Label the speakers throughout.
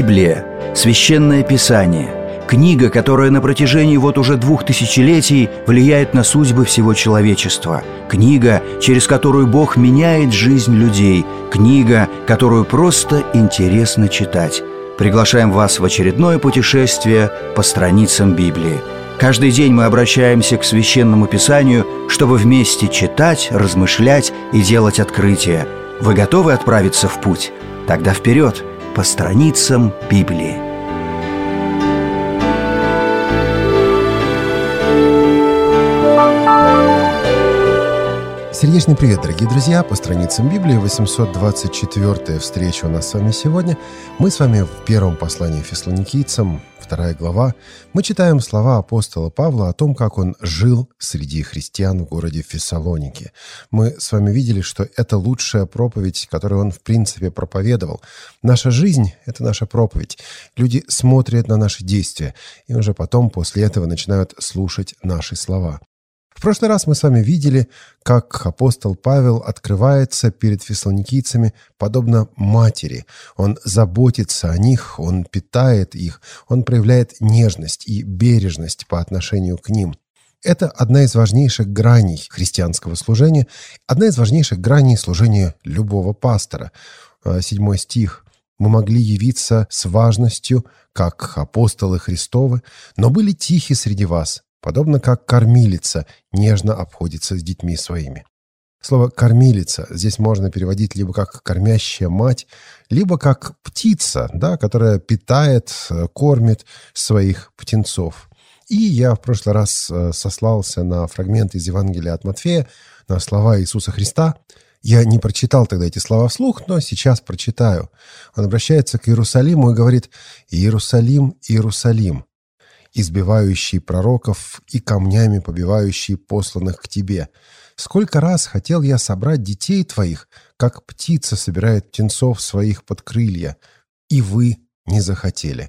Speaker 1: Библия – Священное Писание, книга, которая на протяжении уже 2000 влияет на судьбы всего человечества, книга, через которую Бог меняет жизнь людей, книга, которую просто интересно читать. Приглашаем вас в очередное путешествие по страницам Библии. Каждый день мы обращаемся к Священному Писанию, чтобы вместе читать, размышлять и делать открытия. Вы готовы отправиться в путь? Тогда вперед, по страницам Библии.
Speaker 2: Сердечный привет, дорогие друзья! По страницам Библии 824-я встреча у нас с вами сегодня. Мы с вами в первом послании Фессалоникийцам, 2 глава. Мы читаем слова апостола Павла о том, как он жил среди христиан в городе Фессалоники. Мы с вами видели, что это лучшая проповедь, которую он в принципе проповедовал. Наша жизнь — это наша проповедь. Люди смотрят на наши действия, и уже потом, после этого, начинают слушать наши слова. В прошлый раз мы с вами видели, как апостол Павел открывается перед фессалоникийцами подобно матери. Он заботится о них, он питает их, он проявляет нежность и бережность по отношению к ним. Это одна из важнейших граней христианского служения, одна из важнейших граней служения любого пастора. 7 стих. «Мы могли явиться с важностью, как апостолы Христовы, но были тихи среди вас, подобно как кормилица нежно обходится с детьми своими». Слово «кормилица» здесь можно переводить либо как «кормящая мать», либо как «птица», которая питает, кормит своих птенцов. И я в прошлый раз сослался на фрагмент из Евангелия от Матфея, на слова Иисуса Христа. Я не прочитал тогда эти слова вслух, но сейчас прочитаю. Он обращается к Иерусалиму и говорит: «Иерусалим, Иерусалим, избивающий пророков и камнями побивающий посланных к тебе. Сколько раз хотел я собрать детей твоих, как птица собирает птенцов своих под крылья, и вы не захотели».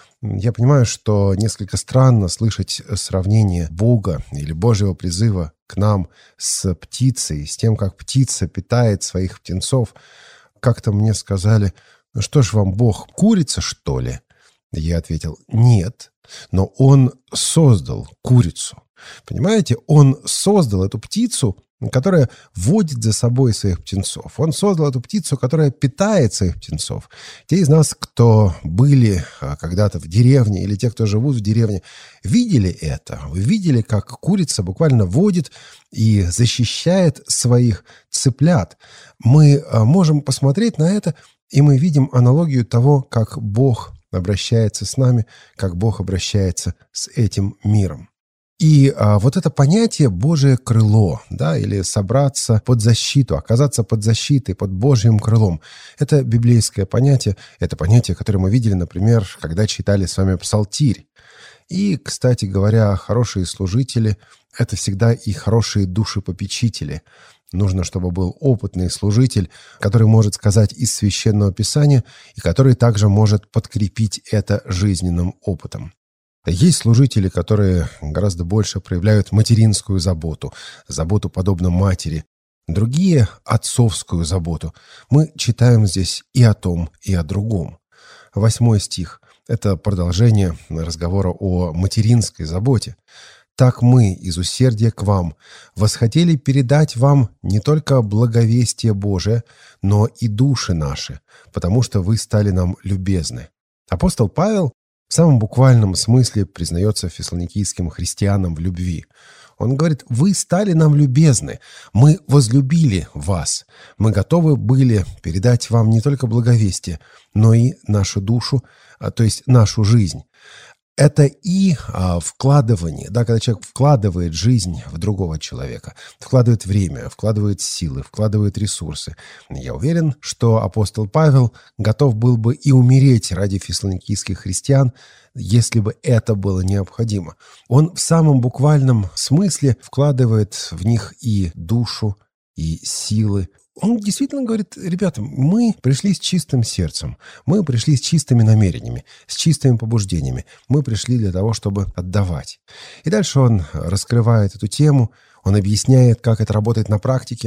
Speaker 2: Я понимаю, что несколько странно слышать сравнение Бога или Божьего призыва к нам с птицей, с тем, как птица питает своих птенцов. Как-то мне сказали: «Ну что ж вам Бог, курица, что ли?» Я ответил: «Нет, но Он создал курицу». Понимаете, Он создал эту птицу, которая водит за собой своих птенцов. Он создал эту птицу, которая питает своих птенцов. Те из нас, кто были когда-то в деревне, или те, кто живут в деревне, видели это. Вы видели, как курица буквально водит и защищает своих цыплят. Мы можем посмотреть на это, и мы видим аналогию того, как Бог обращается с нами, как Бог обращается с этим миром. И вот это понятие «Божие крыло», или собраться под защиту, оказаться под защитой, под Божьим крылом, это библейское понятие, это понятие, которое мы видели, например, когда читали с вами Псалтирь. И, кстати говоря, хорошие служители — это всегда и хорошие душепопечители. Нужно, чтобы был опытный служитель, который может сказать из Священного Писания и который также может подкрепить это жизненным опытом. Есть служители, которые гораздо больше проявляют материнскую заботу, заботу подобно матери. Другие – отцовскую заботу. Мы читаем здесь и о том, и о другом. 8 стих – это продолжение разговора о материнской заботе. «Так мы из усердия к вам восхотели передать вам не только благовестие Божие, но и души наши, потому что вы стали нам любезны». Апостол Павел в самом буквальном смысле признается фессалоникийским христианам в любви. Он говорит: «Вы стали нам любезны, мы возлюбили вас, мы готовы были передать вам не только благовестие, но и нашу душу, то есть нашу жизнь». Это и вкладывание, когда человек вкладывает жизнь в другого человека, вкладывает время, вкладывает силы, вкладывает ресурсы. Я уверен, что апостол Павел готов был бы и умереть ради фессалоникийских христиан, если бы это было необходимо. Он в самом буквальном смысле вкладывает в них и душу, и силы. Он действительно говорит: ребята, мы пришли с чистым сердцем, мы пришли с чистыми намерениями, с чистыми побуждениями. Мы пришли для того, чтобы отдавать. И дальше он раскрывает эту тему, он объясняет, как это работает на практике.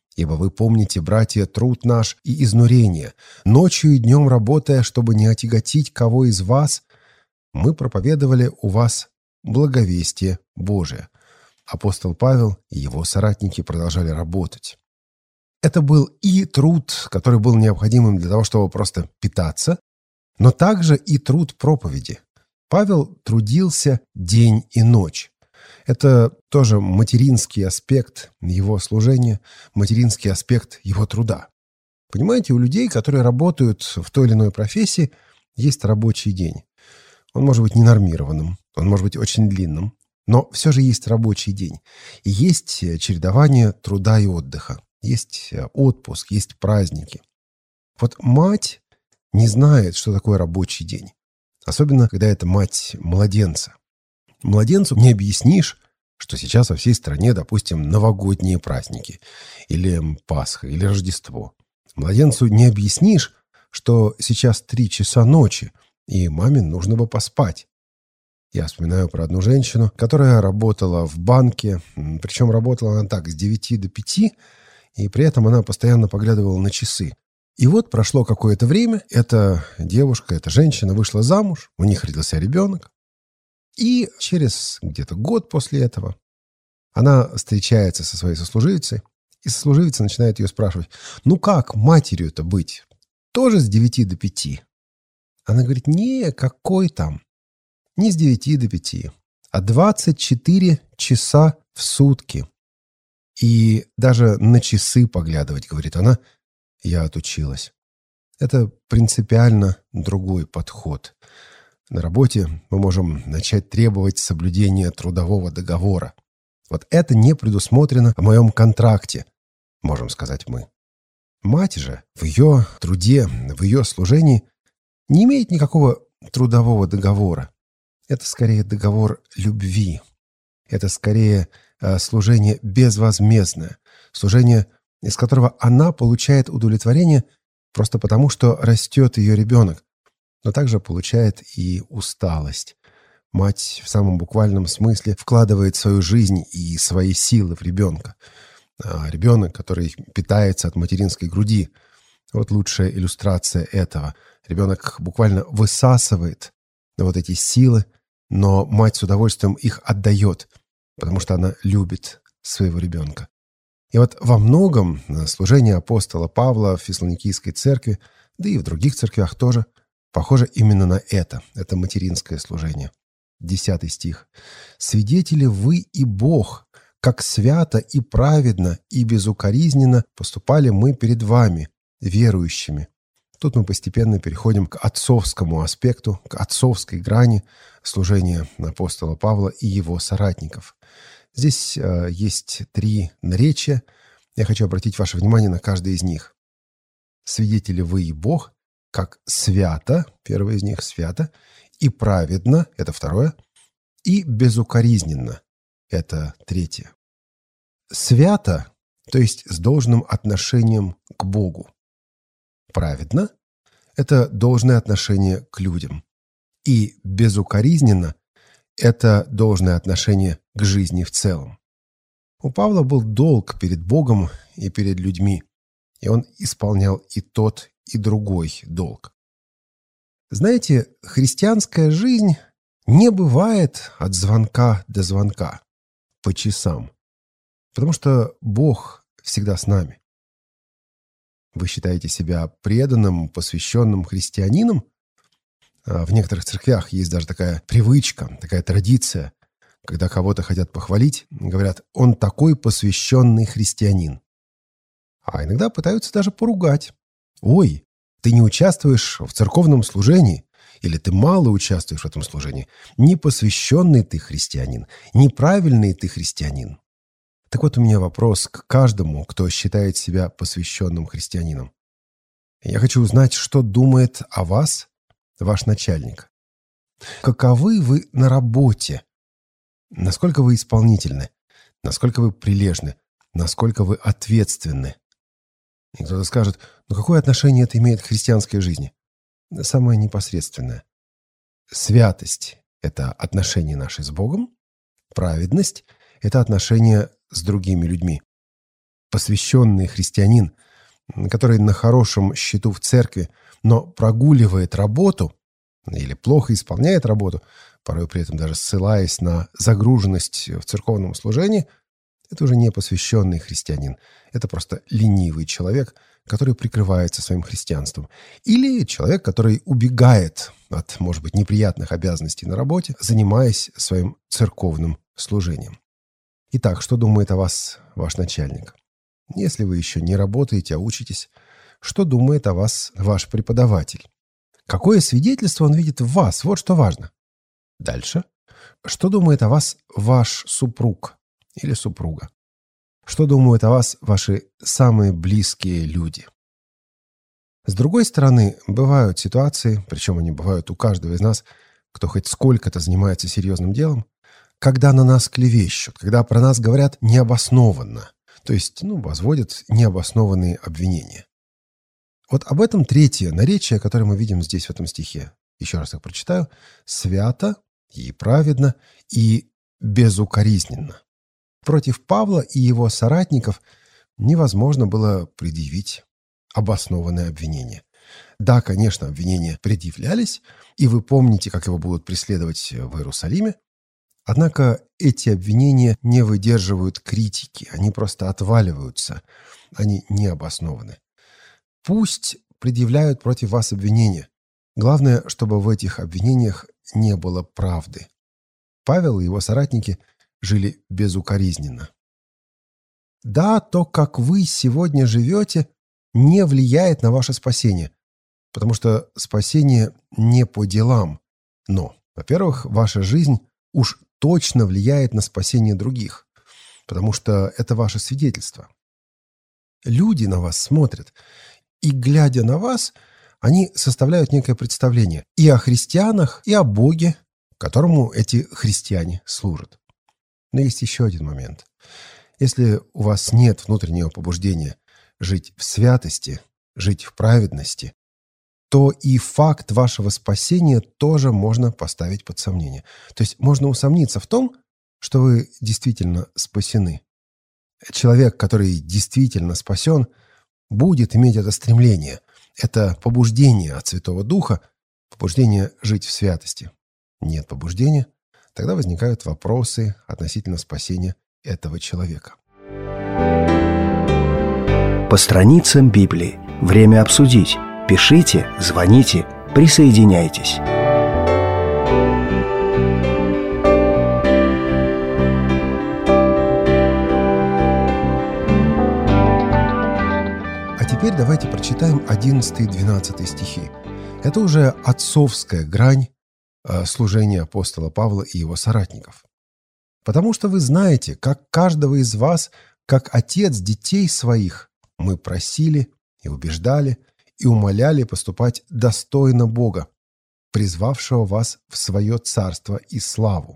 Speaker 2: Ибо вы помните, братья, труд наш и изнурение, ночью и днем работая, чтобы не отяготить кого из вас, мы проповедовали у вас благовестие Божие». Апостол Павел и его соратники продолжали работать. Это был и труд, который был необходимым для того, чтобы просто питаться, но также и труд проповеди. Павел трудился день и ночь. Это тоже материнский аспект его служения, материнский аспект его труда. Понимаете, у людей, которые работают в той или иной профессии, есть рабочий день. Он может быть ненормированным, он может быть очень длинным, но все же есть рабочий день. И есть чередование труда и отдыха. Есть отпуск, есть праздники. Вот мать не знает, что такое рабочий день. Особенно, когда это мать младенца. Младенцу не объяснишь, что сейчас во всей стране, допустим, новогодние праздники, или Пасха, или Рождество. Младенцу не объяснишь, что сейчас 3 часа ночи, и маме нужно бы поспать. Я вспоминаю про одну женщину, которая работала в банке, причем работала она так, с 9 до 5, и при этом она постоянно поглядывала на часы. И вот прошло какое-то время, эта девушка, эта женщина вышла замуж, у них родился ребенок. И через где-то год после этого она встречается со своей сослуживицей, и сослуживица начинает ее спрашивать: «Ну как матерью-то быть? Тоже с 9 до 5?» Она говорит: «Не, какой там? Не с 9 до 5, а 24 часа в сутки. И даже на часы поглядывать, — говорит она, — я отучилась». Это принципиально другой подход. На работе мы можем начать требовать соблюдения трудового договора. Вот это не предусмотрено в моем контракте, можем сказать мы. Мать же в ее труде, в ее служении не имеет никакого трудового договора. Это скорее договор любви. Это скорее служение безвозмездное. Служение, из которого она получает удовлетворение просто потому, что растет ее ребенок, но также получает и усталость. Мать в самом буквальном смысле вкладывает свою жизнь и свои силы в ребенка. А ребенок, который питается от материнской груди, вот лучшая иллюстрация этого. Ребенок буквально высасывает вот эти силы, но мать с удовольствием их отдает, потому что она любит своего ребенка. И вот во многом служение апостола Павла в Фессалоникийской церкви, да и в других церквях тоже, похоже именно на это. Это материнское служение. 10 стих. «Свидетели вы и Бог, как свято и праведно и безукоризненно поступали мы перед вами, верующими». Тут мы постепенно переходим к отцовскому аспекту, к отцовской грани служения апостола Павла и его соратников. Здесь есть 3 наречия. Я хочу обратить ваше внимание на каждое из них. «Свидетели вы и Бог, как свято», первое из них свято, и праведно, это второе, и безукоризненно, это третье. Свято, то есть с должным отношением к Богу. Праведно – это должное отношение к людям. И безукоризненно – это должное отношение к жизни в целом. У Павла был долг перед Богом и перед людьми, и он исполнял и тот, и другой долг. Знаете, христианская жизнь не бывает от звонка до звонка, по часам, потому что Бог всегда с нами. Вы считаете себя преданным, посвященным христианином? В некоторых церквях есть даже такая привычка, такая традиция, когда кого-то хотят похвалить, говорят: «Он такой посвященный христианин». А иногда пытаются даже поругать. «Ой, ты не участвуешь в церковном служении, или ты мало участвуешь в этом служении. Непосвященный ты христианин, неправильный ты христианин». Так вот, у меня вопрос к каждому, кто считает себя посвященным христианином. Я хочу узнать, что думает о вас ваш начальник. Каковы вы на работе? Насколько вы исполнительны? Насколько вы прилежны? Насколько вы ответственны? И кто-то скажет: ну какое отношение это имеет к христианской жизни? Самое непосредственное. Святость – это отношение наше с Богом. Праведность – это отношение с другими людьми. посвященный христианин, который на хорошем счету в церкви, но прогуливает работу или плохо исполняет работу, порой при этом даже ссылаясь на загруженность в церковном служении, это уже не посвященный христианин. Это просто ленивый человек, который прикрывается своим христианством. Или человек, который убегает от, может быть, неприятных обязанностей на работе, занимаясь своим церковным служением. Итак, что думает о вас ваш начальник? Если вы еще не работаете, а учитесь, что думает о вас ваш преподаватель? Какое свидетельство он видит в вас? Вот что важно. Дальше. Что думает о вас ваш супруг или супруга? Что думают о вас ваши самые близкие люди? С другой стороны, бывают ситуации, причем они бывают у каждого из нас, кто хоть сколько-то занимается серьезным делом, когда на нас клевещут, когда про нас говорят необоснованно, то есть, возводят необоснованные обвинения. Вот об этом третье наречие, которое мы видим здесь в этом стихе. Еще раз их прочитаю. «Свято и праведно и безукоризненно». Против Павла и его соратников невозможно было предъявить обоснованное обвинение. Да, конечно, обвинения предъявлялись, и вы помните, как его будут преследовать в Иерусалиме. Однако эти обвинения не выдерживают критики, они просто отваливаются, они не обоснованы. Пусть предъявляют против вас обвинения. Главное, чтобы в этих обвинениях не было правды. Павел и его соратники жили безукоризненно. Да, то, как вы сегодня живете, не влияет на ваше спасение, потому что спасение не по делам. Но, во-первых, ваша жизнь уж точно влияет на спасение других, потому что это ваше свидетельство. Люди на вас смотрят, и, глядя на вас, они составляют некое представление и о христианах, и о Боге, которому эти христиане служат. Но есть еще один момент. Если у вас нет внутреннего побуждения жить в святости, жить в праведности, то и факт вашего спасения тоже можно поставить под сомнение. То есть можно усомниться в том, что вы действительно спасены. Человек, который действительно спасен, будет иметь это стремление, это побуждение от Святого Духа, побуждение жить в святости. Нет побуждения, тогда возникают вопросы относительно спасения этого человека.
Speaker 1: По страницам Библии. Время обсудить. Пишите, звоните, присоединяйтесь.
Speaker 2: А теперь давайте прочитаем 11 и 12 стихи. Это уже отцовская грань служения апостола Павла и его соратников. «Потому что вы знаете, как каждого из вас, как отец детей своих, мы просили и убеждали, и умоляли поступать достойно Бога, призвавшего вас в свое царство и славу».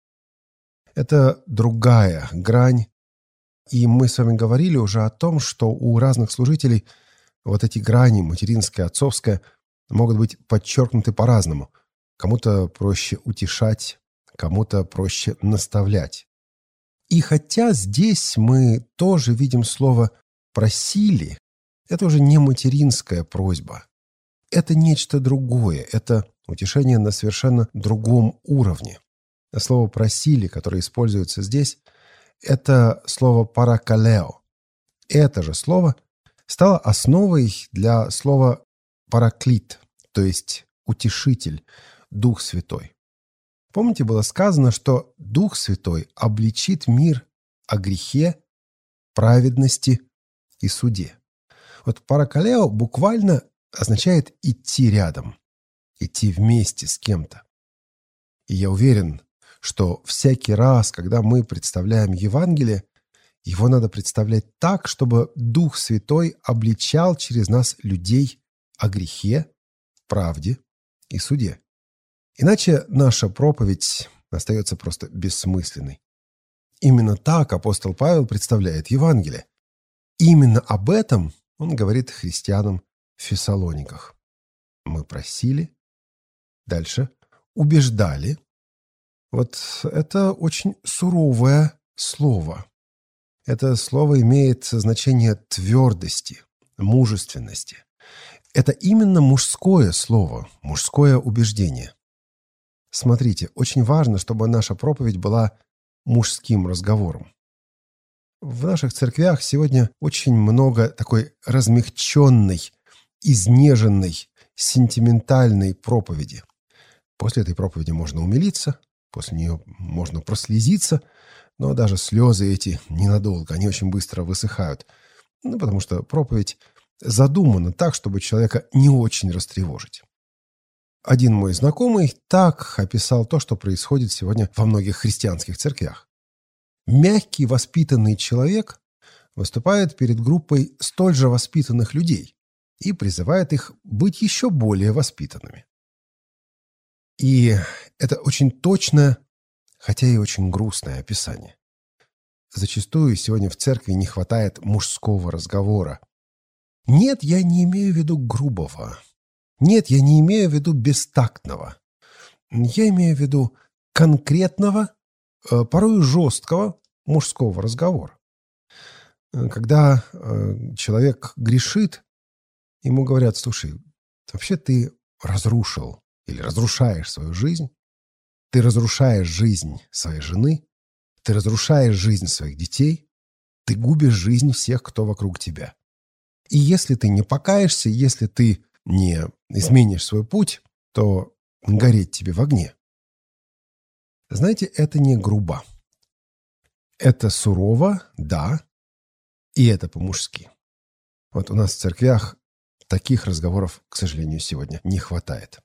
Speaker 2: Это другая грань, и мы с вами говорили уже о том, что у разных служителей вот эти грани, материнская, отцовская, могут быть подчеркнуты по-разному. Кому-то проще утешать, кому-то проще наставлять. И хотя здесь мы тоже видим слово «просили», это уже не материнская просьба. Это нечто другое, это утешение на совершенно другом уровне. Слово «просили», которое используется здесь, это слово «паракалео». Это же слово стало основой для слова «параклит», то есть «утешитель», «Дух Святой». Помните, было сказано, что Дух Святой обличит мир о грехе, праведности и суде. Вот «паракалео» буквально означает «идти рядом», идти вместе с кем-то. И я уверен, что всякий раз, когда мы представляем Евангелие, его надо представлять так, чтобы Дух Святой обличал через нас людей о грехе, правде и суде. Иначе наша проповедь остается просто бессмысленной. Именно так апостол Павел представляет Евангелие. Именно об этом он говорит христианам в Фессалониках. Мы просили, дальше убеждали. Вот это очень суровое слово. Это слово имеет значение твердости, мужественности. Это именно мужское слово, мужское убеждение. Смотрите, очень важно, чтобы наша проповедь была мужским разговором. В наших церквях сегодня очень много такой размягченной, изнеженной, сентиментальной проповеди. После этой проповеди можно умилиться, после нее можно прослезиться, но даже слезы эти ненадолго, они очень быстро высыхают. Потому что проповедь задумана так, чтобы человека не очень растревожить. Один мой знакомый так описал то, что происходит сегодня во многих христианских церквях. Мягкий, воспитанный человек выступает перед группой столь же воспитанных людей и призывает их быть еще более воспитанными. И это очень точное, хотя и очень грустное описание. Зачастую сегодня в церкви не хватает мужского разговора. Нет, я не имею в виду грубого. Нет, я не имею в виду бестактного. Я имею в виду конкретного, порой жесткого мужского разговора. Когда человек грешит, ему говорят: слушай, вообще ты разрушил или разрушаешь свою жизнь, ты разрушаешь жизнь своей жены, ты разрушаешь жизнь своих детей, ты губишь жизнь всех, кто вокруг тебя. И если ты не покаешься, если ты не изменишь свой путь, то гореть тебе в огне. Знаете, это не грубо. Это сурово, да, и это по-мужски. Вот у нас в церквях таких разговоров, к сожалению, сегодня не хватает.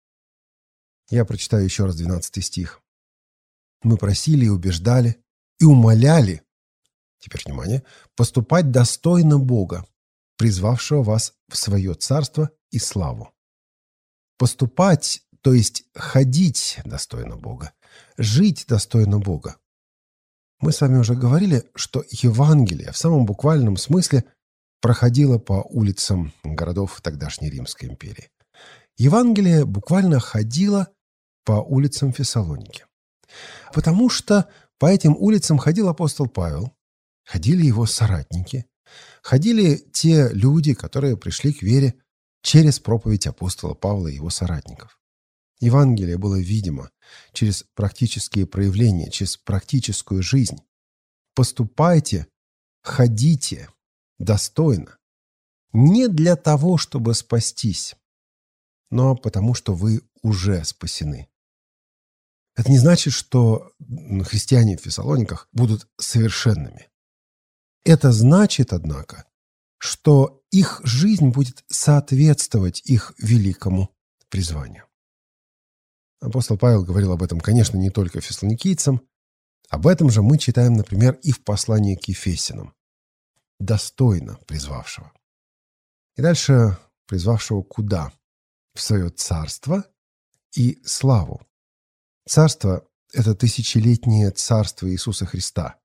Speaker 2: Я прочитаю еще раз 12 стих. «Мы просили и убеждали, и умоляли, теперь внимание, поступать достойно Бога, призвавшего вас в свое царство и славу». Поступать, то есть ходить достойно Бога, жить достойно Бога. Мы с вами уже говорили, что Евангелие в самом буквальном смысле проходило по улицам городов тогдашней Римской империи. Евангелие буквально ходило по улицам Фессалоники. Потому что по этим улицам ходил апостол Павел, ходили его соратники, ходили те люди, которые пришли к вере через проповедь апостола Павла и его соратников. Евангелие было видимо через практические проявления, через практическую жизнь. Поступайте, ходите достойно. Не для того, чтобы спастись, но потому что вы уже спасены. Это не значит, что христиане в Фессалониках будут совершенными. Это значит, однако, что их жизнь будет соответствовать их великому призванию. Апостол Павел говорил об этом, конечно, не только фессалоникийцам. Об этом же мы читаем, например, и в послании к Ефесянам. Достойно призвавшего. И дальше призвавшего куда? В свое царство и славу. Царство – это тысячелетнее царство Иисуса Христа.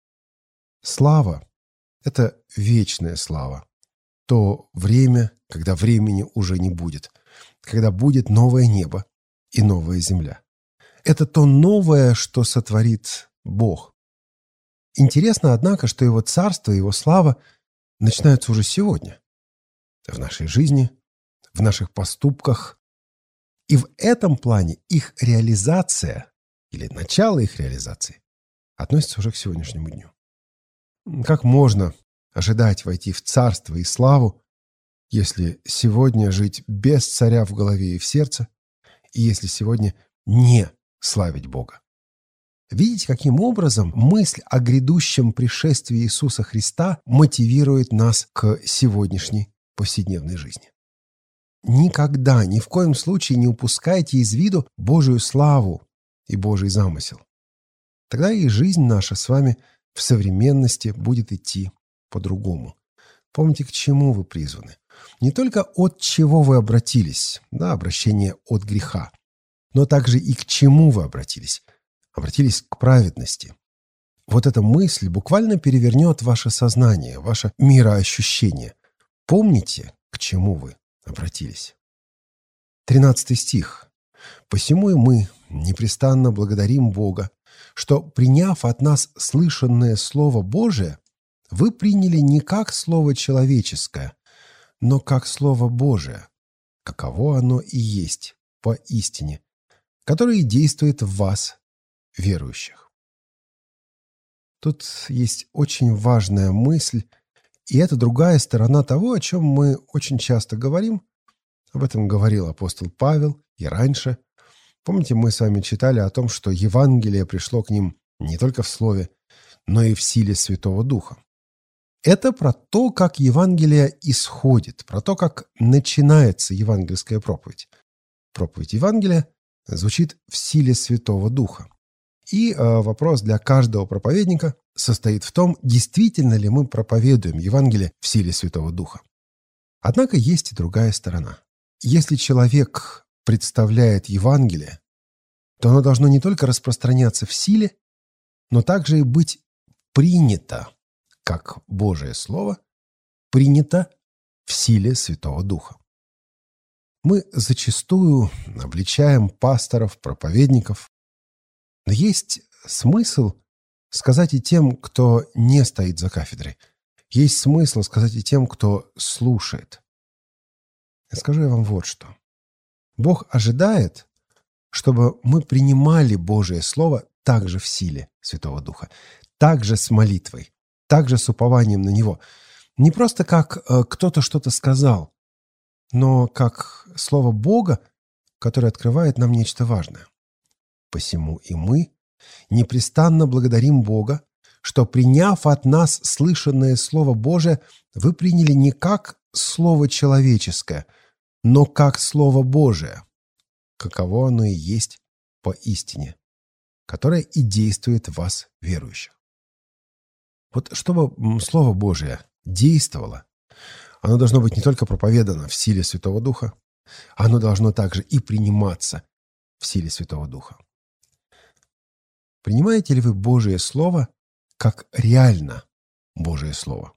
Speaker 2: Слава – это вечная слава. То время, когда времени уже не будет. Когда будет новое небо и новая земля. Это то новое, что сотворит Бог. Интересно, однако, что Его царство, Его слава начинаются уже сегодня. В нашей жизни, в наших поступках. И в этом плане их реализация, или начало их реализации, относится уже к сегодняшнему дню. Как можно ожидать войти в царство и славу, если сегодня жить без царя в голове и в сердце, и если сегодня не славить Бога? Видите, каким образом мысль о грядущем пришествии Иисуса Христа мотивирует нас к сегодняшней повседневной жизни. Никогда, ни в коем случае не упускайте из виду Божию славу и Божий замысел. Тогда и жизнь наша с вами в современности будет идти по-другому. Помните, к чему вы призваны. Не только от чего вы обратились, да, обращение от греха, но также и к чему вы обратились. Обратились к праведности. Вот эта мысль буквально перевернет ваше сознание, ваше мироощущение. Помните, к чему вы обратились. 13 стих. «Посему и мы непрестанно благодарим Бога, что, приняв от нас слышанное Слово Божие, вы приняли не как слово человеческое, но как слово Божие, каково оно и есть поистине, которое действует в вас, верующих. Тут есть очень важная мысль, и это другая сторона того, о чем мы очень часто говорим. Об этом говорил апостол Павел и раньше. Помните, мы с вами читали о том, что Евангелие пришло к ним не только в слове, но и в силе Святого Духа. Это про то, как Евангелие исходит, про то, как начинается евангельская проповедь. Проповедь Евангелия звучит в силе Святого Духа. И вопрос для каждого проповедника состоит в том, действительно ли мы проповедуем Евангелие в силе Святого Духа. Однако есть и другая сторона. Если человек представляет Евангелие, то оно должно не только распространяться в силе, но также и быть принято, как Божие Слово, принято в силе Святого Духа. Мы зачастую обличаем пасторов, проповедников, но есть смысл сказать и тем, кто не стоит за кафедрой. Есть смысл сказать и тем, кто слушает. Скажу я вам вот что. Бог ожидает, чтобы мы принимали Божие Слово также в силе Святого Духа, также с молитвой, также с упованием на Него. Не просто как кто-то что-то сказал, но как Слово Бога, которое открывает нам нечто важное. Посему и мы непрестанно благодарим Бога, что, приняв от нас слышанное Слово Божие, вы приняли не как Слово человеческое, но как Слово Божие, каково оно и есть поистине, которое и действует в вас, верующих. Вот чтобы Слово Божие действовало, оно должно быть не только проповедано в силе Святого Духа, оно должно также и приниматься в силе Святого Духа. Принимаете ли вы Божие Слово как реально Божие Слово?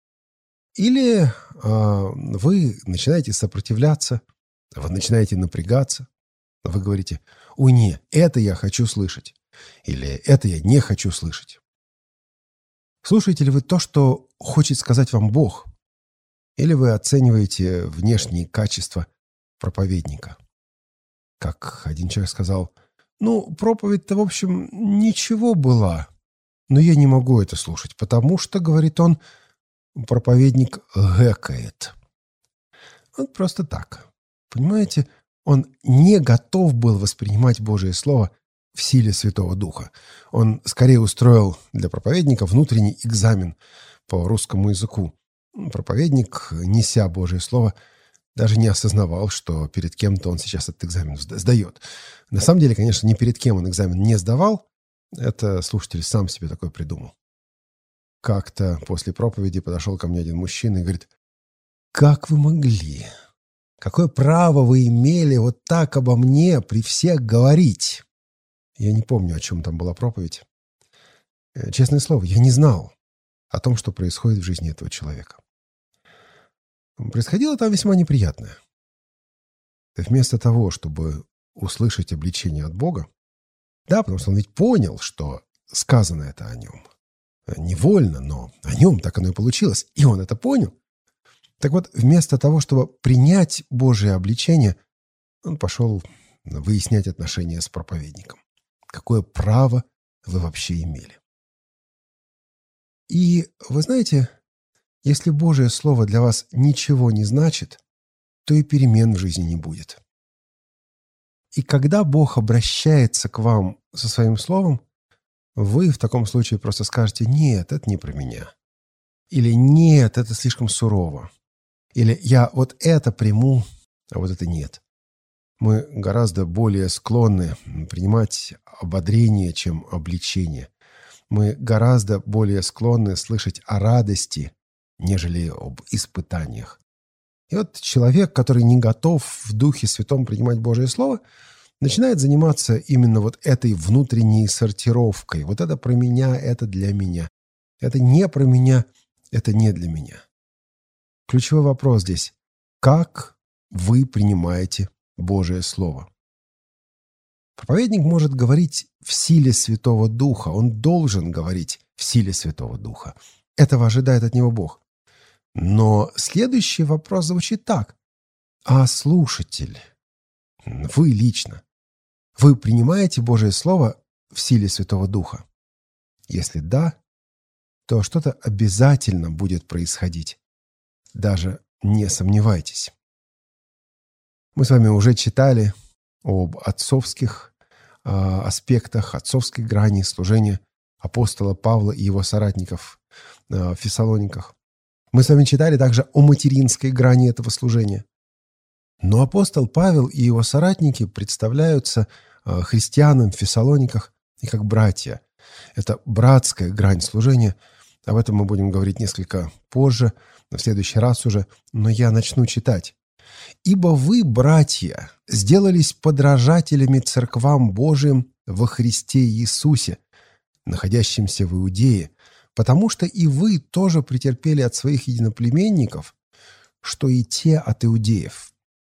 Speaker 2: Или вы начинаете сопротивляться, вы начинаете напрягаться, вы говорите: «Ой, не, это я хочу слышать», или «это я не хочу слышать». Слушаете ли вы то, что хочет сказать вам Бог? Или вы оцениваете внешние качества проповедника? Как один человек сказал: проповедь-то, в общем, ничего была, но я не могу это слушать, потому что, говорит он, проповедник гэкает. Вот просто так. Понимаете, он не готов был воспринимать Божие Слово в силе Святого Духа. Он скорее устроил для проповедника внутренний экзамен по русскому языку. Проповедник, неся Божие Слово, даже не осознавал, что перед кем-то он сейчас этот экзамен сдает. На самом деле, конечно, ни перед кем он экзамен не сдавал. Это слушатель сам себе такое придумал. Как-то после проповеди подошел ко мне один мужчина и говорит: «Как вы могли? Какое право вы имели вот так обо мне при всех говорить?» Я не помню, о чем там была проповедь. Честное слово, я не знал о том, что происходит в жизни этого человека. Происходило там весьма неприятное. Вместо того, чтобы услышать обличение от Бога, да, потому что он ведь понял, что сказано это о нем. Невольно, но о нем так оно и получилось. И он это понял. Так вот, вместо того, чтобы принять Божие обличение, он пошел выяснять отношения с проповедником. Какое право вы вообще имели? И вы знаете, если Божие Слово для вас ничего не значит, то и перемен в жизни не будет. И когда Бог обращается к вам со своим Словом, вы в таком случае просто скажете: «Нет, это не про меня». Или «Нет, это слишком сурово». Или «Я вот это приму, а вот это нет». Мы гораздо более склонны принимать ободрение, чем обличение. Мы гораздо более склонны слышать о радости, нежели об испытаниях. И вот человек, который не готов в Духе Святом принимать Божие Слово, начинает заниматься именно вот этой внутренней сортировкой. Вот это про меня, это для меня. Это не про меня, это не для меня. Ключевой вопрос здесь: как вы принимаете Божие Слово? Проповедник может говорить в силе Святого Духа. Он должен говорить в силе Святого Духа. Этого ожидает от него Бог. Но следующий вопрос звучит так. А слушатель, вы лично, вы принимаете Божие Слово в силе Святого Духа? Если да, то что-то обязательно будет происходить. Даже не сомневайтесь. Мы с вами уже читали об отцовских аспектах, отцовской грани служения апостола Павла и его соратников в Фессалониках. Мы с вами читали также о материнской грани этого служения. Но апостол Павел и его соратники представляются христианам в Фессалониках и как братья. Это братская грань служения. Об этом мы будем говорить несколько позже, в следующий раз уже, но я начну читать. «Ибо вы, братья, сделались подражателями церквам Божиим во Христе Иисусе, находящимся в Иудее, потому что и вы тоже претерпели от своих единоплеменников, что и те от иудеев».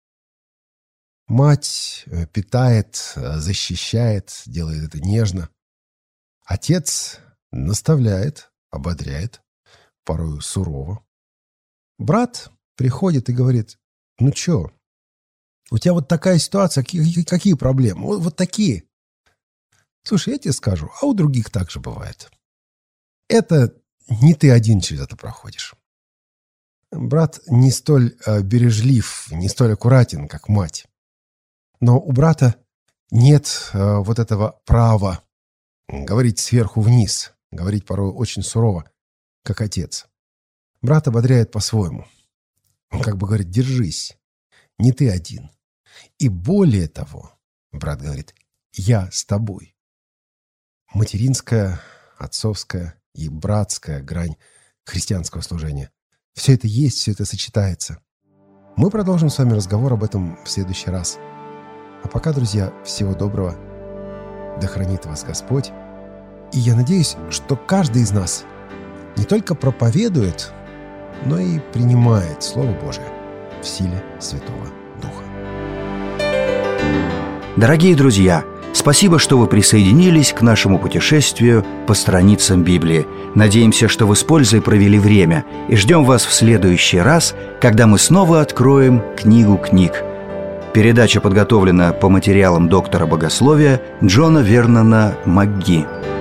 Speaker 2: Мать питает, защищает, делает это нежно. Отец наставляет, ободряет, порою сурово. Брат приходит и говорит: «Ну чё, у тебя вот такая ситуация, какие проблемы? Вот такие». Слушай, я тебе скажу, а у других так же бывает. Это не ты один через это проходишь. Брат не столь бережлив, не столь аккуратен, как мать. Но у брата нет вот этого права говорить сверху вниз, говорить порой очень сурово, как отец. Брат ободряет по-своему. Он как бы говорит: держись, не ты один. И более того, брат говорит: я с тобой. Материнская, отцовская и братская грань христианского служения. Все это есть, все это сочетается. Мы продолжим с вами разговор об этом в следующий раз. А пока, друзья, всего доброго. Да хранит вас Господь. И я надеюсь, что каждый из нас не только проповедует, но и принимает Слово Божие в силе Святого Духа.
Speaker 1: Дорогие друзья, спасибо, что вы присоединились к нашему путешествию по страницам Библии. Надеемся, что вы с пользой провели время, и ждем вас в следующий раз, когда мы снова откроем книгу книг. Передача подготовлена по материалам доктора богословия Джона Вернона МакГи.